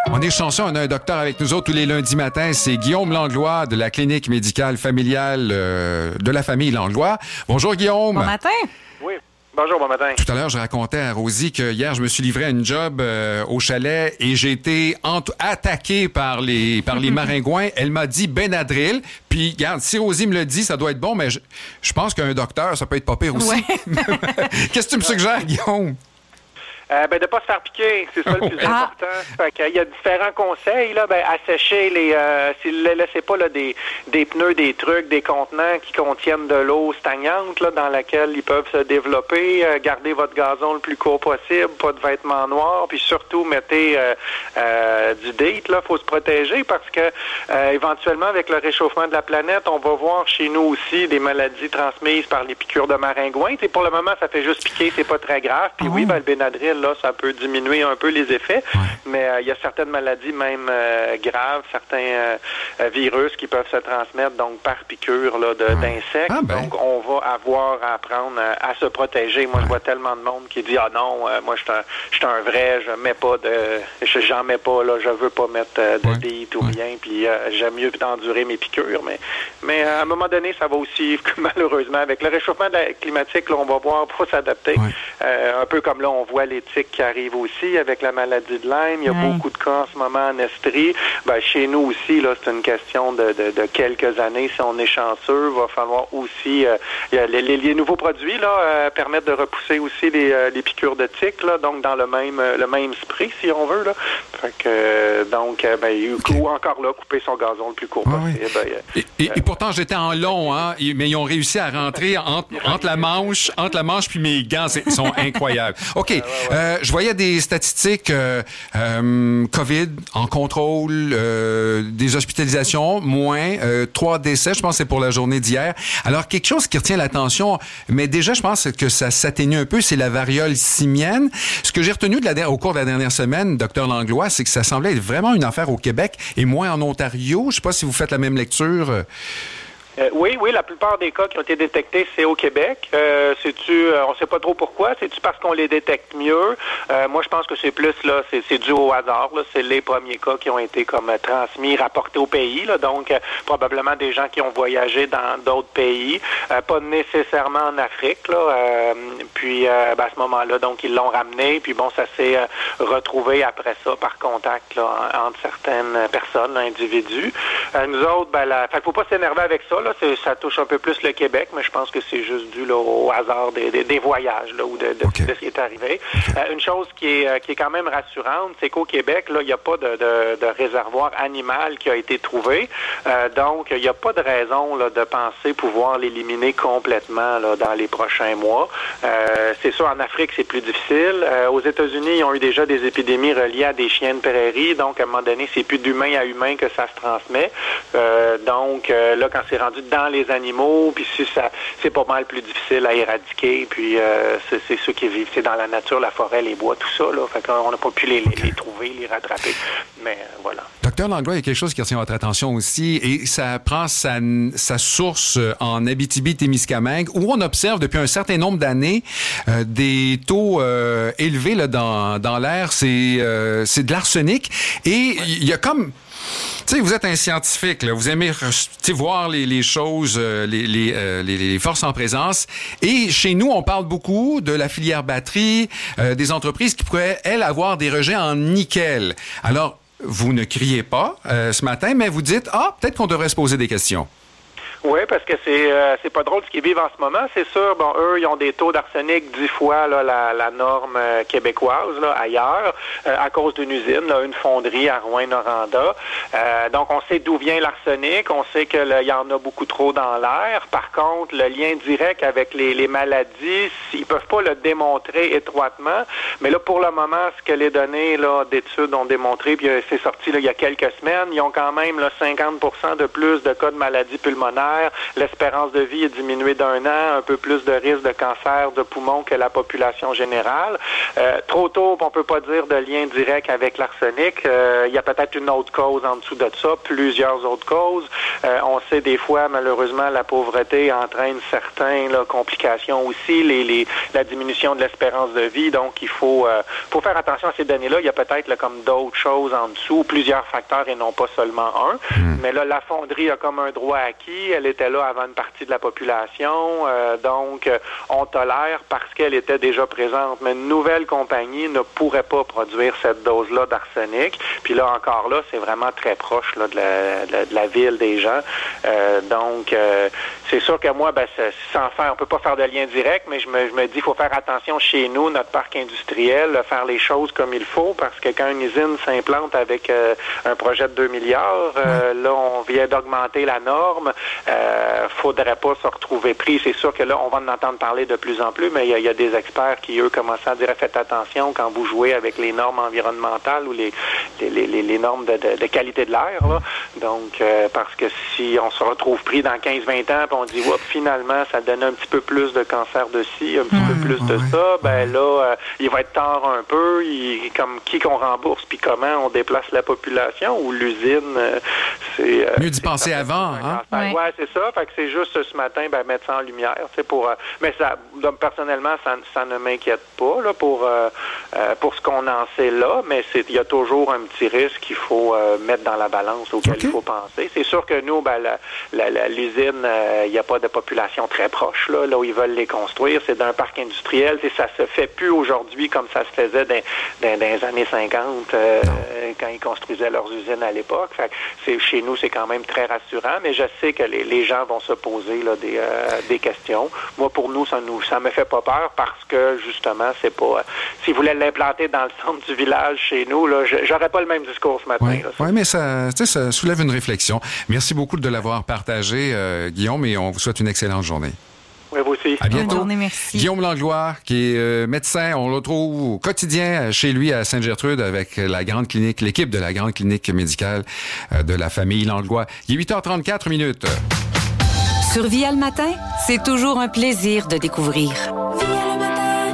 On est chanceux, on a un docteur avec nous autres tous les lundis matins. C'est Guillaume Langlois de la clinique médicale familiale de la famille Langlois. Bonjour Guillaume. Bon matin. Oui. Bonjour, bon matin. Tout à l'heure, je racontais à Rosie que hier, je me suis livré à une job au chalet et j'ai été attaqué par les maringouins. Elle m'a dit Benadryl. Puis, regarde, si Rosie me le dit, ça doit être bon, mais je pense qu'un docteur, ça peut être pas pire aussi. Ouais. Qu'est-ce que tu me suggères, Guillaume? De ne pas se faire piquer, c'est ça le plus important. Fait qu'il y a différents conseils, là, assécher laissez pas là, des pneus, des trucs, des contenants qui contiennent de l'eau stagnante là, dans laquelle ils peuvent se développer. Gardez votre gazon le plus court possible, pas de vêtements noirs, puis surtout mettez du DEET, là, faut se protéger parce que éventuellement avec le réchauffement de la planète, on va voir chez nous aussi des maladies transmises par les piqûres de maringouins. T'sais, pour le moment, ça fait juste piquer, c'est pas très grave. Puis oui, le Benadryl, là, ça peut diminuer un peu les effets, mais il y a certaines maladies même graves, certains virus qui peuvent se transmettre donc par piqûre là, d'insectes. Donc, on va avoir à apprendre à se protéger. Moi, je vois tellement de monde qui dit « Ah non, moi, je suis un vrai, je mets pas j'en mets pas, là, je veux pas mettre de DEET ou rien, puis j'aime mieux d'endurer mes piqûres. » Mais à un moment donné, ça va aussi, malheureusement, avec le réchauffement climatique, là, on va voir pour s'adapter. Un peu comme là, on voit les tiques qui arrivent aussi avec la maladie de Lyme. Il y a beaucoup de cas en ce moment en Estrie. Chez nous aussi, là, c'est une question de quelques années. Si on est chanceux, il va falloir aussi... les nouveaux produits là permettent de repousser aussi les piqûres de tiques, là, donc dans le même spray, si on veut. Là. Fait que, ou encore là, couper son gazon le plus court possible. Et pourtant, j'étais en long, hein, mais ils ont réussi à rentrer entre la manche puis mes gants. Ils sont incroyables. OK. Je voyais des statistiques COVID en contrôle, des hospitalisations, moins 3 décès, je pense que c'est pour la journée d'hier. Alors, quelque chose qui retient l'attention, mais déjà, je pense que ça s'atténue un peu, c'est la variole simienne. Ce que j'ai retenu au cours de la dernière semaine, Dr Langlois, c'est que ça semblait être vraiment une affaire au Québec et moins en Ontario. Je ne sais pas si vous faites la même lecture. Oui, la plupart des cas qui ont été détectés, c'est au Québec. On sait pas trop pourquoi. C'est-tu parce qu'on les détecte mieux? Moi, je pense que c'est plus, là, c'est dû au hasard, là. C'est les premiers cas qui ont été comme transmis, rapportés au pays, là. Donc, probablement des gens qui ont voyagé dans d'autres pays. Pas nécessairement en Afrique, là. Puis, à ce moment-là, donc, ils l'ont ramené. Puis, bon, ça s'est retrouvé après ça par contact, là, entre certaines personnes, individus. Nous autres, fait faut pas s'énerver avec ça, là. Ça touche un peu plus le Québec, mais je pense que c'est juste dû là, au hasard des voyages là, ou de ce qui est arrivé. Une chose qui est quand même rassurante, c'est qu'au Québec, là, il n'y a pas de réservoir animal qui a été trouvé. Donc, il n'y a pas de raison là, de penser pouvoir l'éliminer complètement là, dans les prochains mois. C'est sûr, en Afrique, c'est plus difficile. Aux États-Unis, ils ont eu déjà des épidémies reliées à des chiens de prairie. Donc, à un moment donné, c'est plus d'humain à humain que ça se transmet. Donc, là, quand c'est rendu dans les animaux, puis c'est pas mal plus difficile à éradiquer, puis c'est ceux qui vivent, c'est dans la nature, la forêt, les bois, tout ça, là. Fait qu'on n'a pas pu les trouver, les rattraper. Mais voilà. Docteur Langlois, il y a quelque chose qui retient votre attention aussi, et ça prend sa source en Abitibi-Témiscamingue, où on observe depuis un certain nombre d'années des taux élevés là, dans l'air. C'est de l'arsenic, et il y a comme... Tu sais, vous êtes un scientifique, là. Vous aimez voir les choses, les forces en présence. Et chez nous, on parle beaucoup de la filière batterie, des entreprises qui pourraient, elles, avoir des rejets en nickel. Alors, vous ne criez pas ce matin, mais vous dites, peut-être qu'on devrait se poser des questions. Oui, parce que c'est pas drôle ce qu'ils vivent en ce moment. C'est sûr, bon, eux, ils ont des taux d'arsenic 10 fois là, la norme québécoise là, ailleurs, à cause d'une usine, là, une fonderie à Rouyn-Noranda. Donc, on sait d'où vient l'arsenic. On sait qu'il y en a beaucoup trop dans l'air. Par contre, le lien direct avec les maladies, ils peuvent pas le démontrer étroitement. Mais là, pour le moment, ce que les données là, d'études ont démontré, puis c'est sorti là, il y a quelques semaines, ils ont quand même là, 50% de plus de cas de maladies pulmonaires lumière, l'espérance de vie est diminuée d'1 an, un peu plus de risque de cancer de poumon que la population générale. Trop tôt, on peut pas dire de lien direct avec l'arsenic. Il y a peut-être une autre cause en dessous de ça, plusieurs autres causes. On sait des fois, malheureusement, la pauvreté entraîne certaines complications aussi, la diminution de l'espérance de vie. Donc, il faut faire attention à ces données-là. Il y a peut-être comme d'autres choses en dessous, plusieurs facteurs et non pas seulement un. Mais là, la fonderie a comme un droit acquis. Elle était là avant une partie de la population. Donc, on tolère parce qu'elle était déjà présente. Mais une nouvelle compagnie ne pourrait pas produire cette dose-là d'arsenic. Puis là, encore là, c'est vraiment très proche là, de la ville des gens. Donc, c'est sûr que moi, sans faire, on peut pas faire de lien direct, mais je me dis, il faut faire attention chez nous, notre parc industriel, faire les choses comme il faut, parce que quand une usine s'implante avec un projet de 2 milliards, là, on vient d'augmenter la norme, faudrait pas se retrouver pris. C'est sûr que là, on va en entendre parler de plus en plus, mais il y a des experts qui, eux, commencent à dire, faites attention quand vous jouez avec les normes environnementales ou les normes de qualité de l'air, là. Donc, parce que si on se retrouve pris dans 15-20 ans, puis on dit, finalement, ça donne un petit peu plus de cancer de ci, un petit peu plus de ça, là, il va être tard un peu, comme qui qu'on rembourse, puis comment on déplace la population, ou l'usine, c'est... mieux d'y penser avant, hein? Ouais, c'est ça, fait que c'est juste ce matin, mettre ça en lumière, mais ça, personnellement, ça ne m'inquiète pas, là, pour ce qu'on en sait là, mais il y a toujours un petit risque qu'il faut mettre dans la balance auquel il faut penser. C'est sûr que nous, l'usine, il n'y a pas de population très proche, là où ils veulent les construire. C'est d'un parc industriel. Ça se fait plus aujourd'hui comme ça se faisait dans les années 50 quand ils construisaient leurs usines à l'époque. Chez nous, c'est quand même très rassurant, mais je sais que les gens vont se poser là, des questions. Moi, pour nous, ça me fait pas peur parce que, justement, c'est pas... S'ils voulaient l'implanter dans le centre du village chez nous, là, j'aurais pas le même discours ce matin. Oui, mais ça soulève une réflexion. Merci beaucoup de l'avoir partagé, Guillaume, et on vous souhaite une excellente journée. Oui, vous aussi. À bientôt. Bonne journée, merci. Guillaume Langlois, qui est médecin, on le trouve au quotidien chez lui à Sainte-Gertrude avec l'équipe de la grande clinique médicale de la famille Langlois. Il est 8h34 minutes. Sur Via le matin, c'est toujours un plaisir de découvrir.